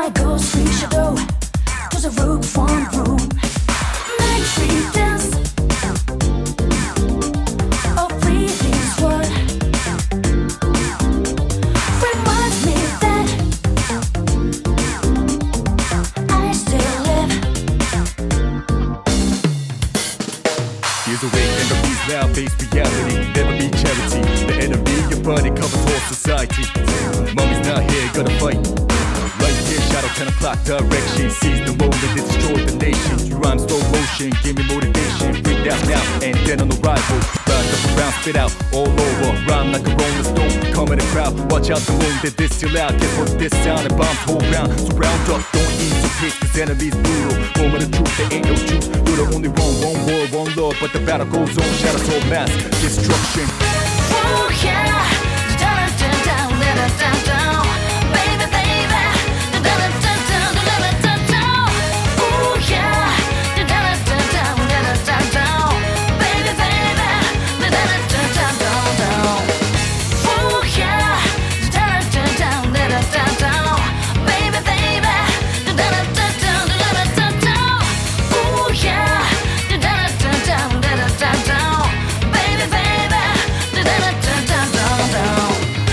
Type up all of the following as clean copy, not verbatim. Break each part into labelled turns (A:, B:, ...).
A: my ghost free shadow to the roof one room. Night tree dance. Oh, breathing's what reminds me that I still live.
B: Years away and the peace now face reality. Never be charity. The enemy, your body covers whole society. Mommy's not here, gotta fight. Right here, shadow 10 o'clock direction. Seize the moment that destroyed the nation. You rhyme slow motion, give me motivation. Freak out now and then on the rival. Rise up around, spit out all over. Rhyme like a rolling stone, come in the crowd. Watch out the moon that distill out. Guess what this sound and bombs whole round. So round up, don't ease your pace, cause enemy's brutal. Moment of truth, there ain't no truth. You're the only one war, one love. But the battle goes on, shadows all mass destruction.
A: Oh yeah, down, down, down, down, down, down, baby, baby, down, down, down, down, down, down. Oh yeah, down, down, down, down, down, down, baby, baby, down, down, down, down, down. Oh yeah, down, down, down, down, down, down, baby, baby, down, down, down, down, down, down. Oh yeah, down, down, down, down, down, down, baby, baby, down, down, down, down, down.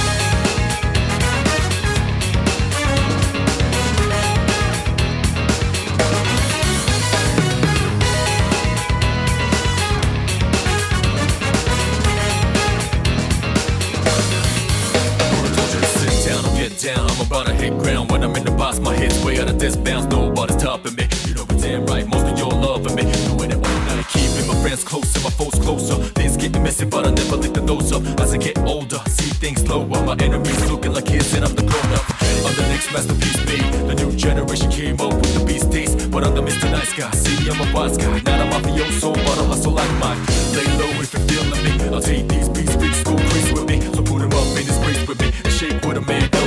B: Sit down or get down, I'm about to hit ground. When I'm in the box, my head's way out of this bounds. Nobody's topping me, you know it's damn right. Most of y'all loving me, doing it all night. Keeping my friends closer, my foes closer. Things getting messy, but I never lift the nose up. As I get older, see things slower. My enemies looking like kids and I'm the grown up. I'm the next masterpiece made. The new generation came up with the beast taste. But I'm the Mr. Nice Guy, see I'm a wise guy. Not a mafioso, but a hustle like mine. Lay low if you're feeling me. I'll take these beats, go crazy with me. So put 'em up in this race with me and shake with a man.